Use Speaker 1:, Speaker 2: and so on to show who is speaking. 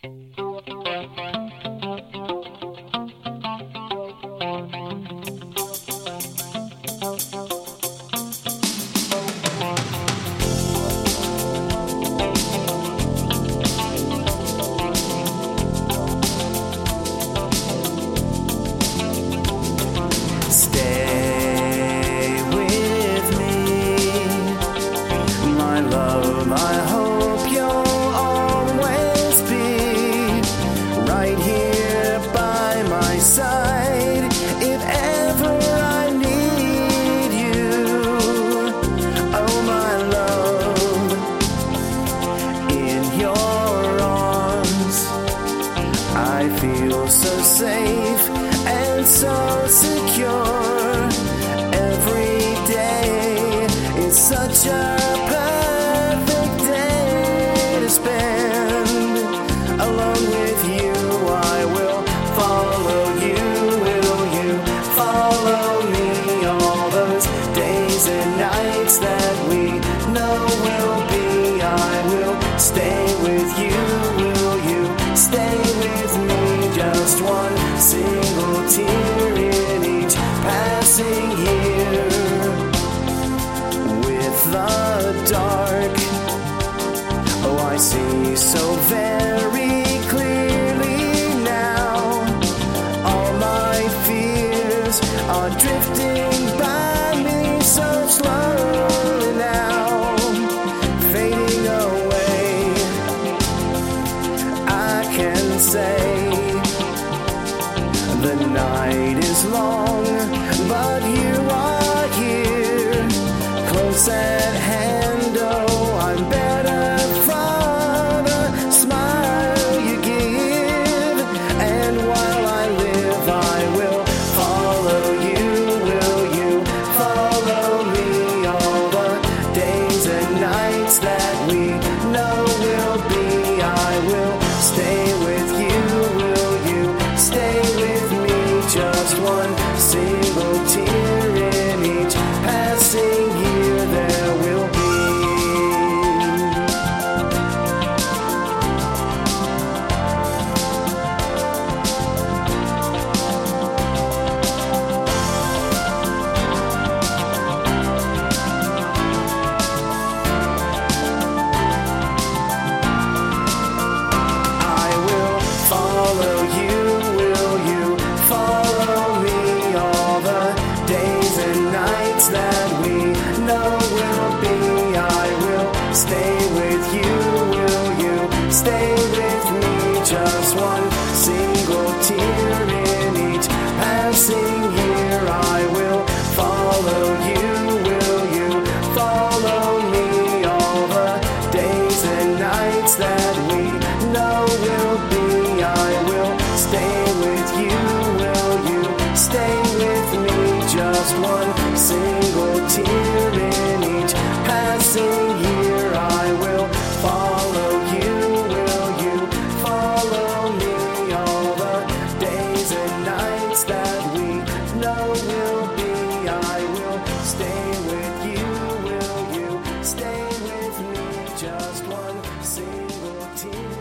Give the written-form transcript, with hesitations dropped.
Speaker 1: Stay with me, my love. I hope you'll always be right here by my side if ever I need you. Oh, my love, in your arms I feel so safe and so secure. Every day is such a perfect day to spend alone with you. I will follow you. Will you follow me? All those days and nights that we know will be, I will stay with you. Will you stay with me? Just one single tear in each passing year. With the dark, oh, I see so very clearly now. All my fears are drifting by me so slowly now, fading away. I can say the night is long, but you are here, close at hand. Oh, I'm better for the smile you give. And while I live, I will follow you. Will you follow me? All the days and nights that we know will be, I will stay with you. Will you stay with me? Just one single tear in each passing year there will be. I will follow you. Will you follow me? All the days and nights that we know will be, I will stay with you. Will you stay with me? Just one single tear in each passing year. I will follow you. Will you follow me? All the days and nights that we know will be, I will stay with you. Will you stay with me? Just one single tear in each passing year. I will follow you. Will you follow me? All the days and nights that we know will be, I will stay with you. Will you stay with me? Just one single tear